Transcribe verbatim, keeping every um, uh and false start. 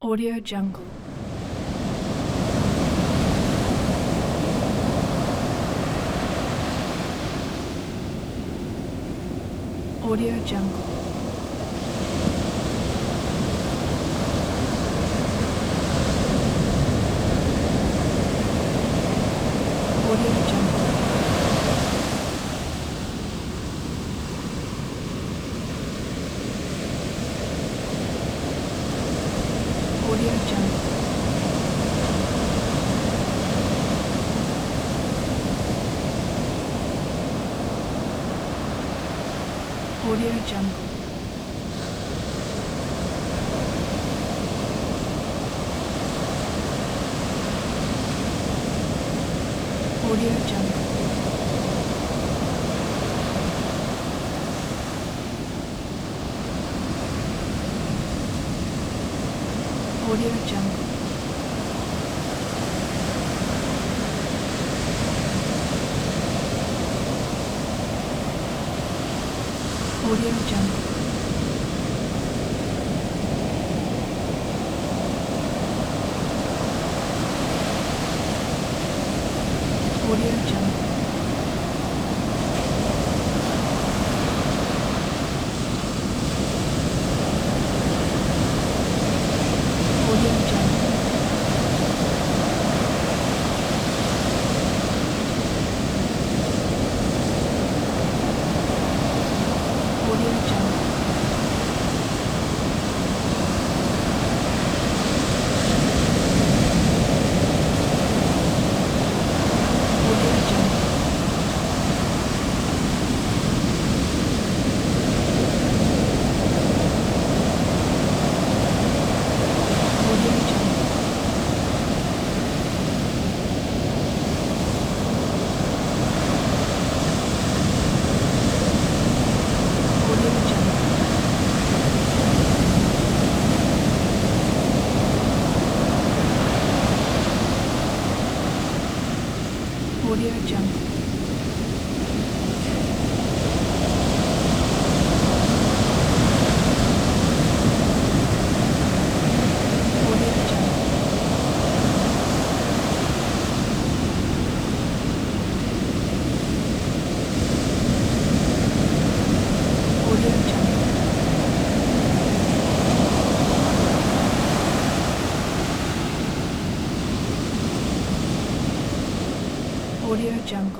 Audio Jungle. Audio Jungle. Audio Jungle. Audio Jungle. Audio Jungle. Audio Jungle. Audio Jungle. Audio Jungle. Audio Jungle. Audio Jungle. Audio Jungle. Audio Jungle. Audio Jungle. Audio Jungle. Audio Jungle. Audio Jungle. Audio Jungle. Audio Jungle.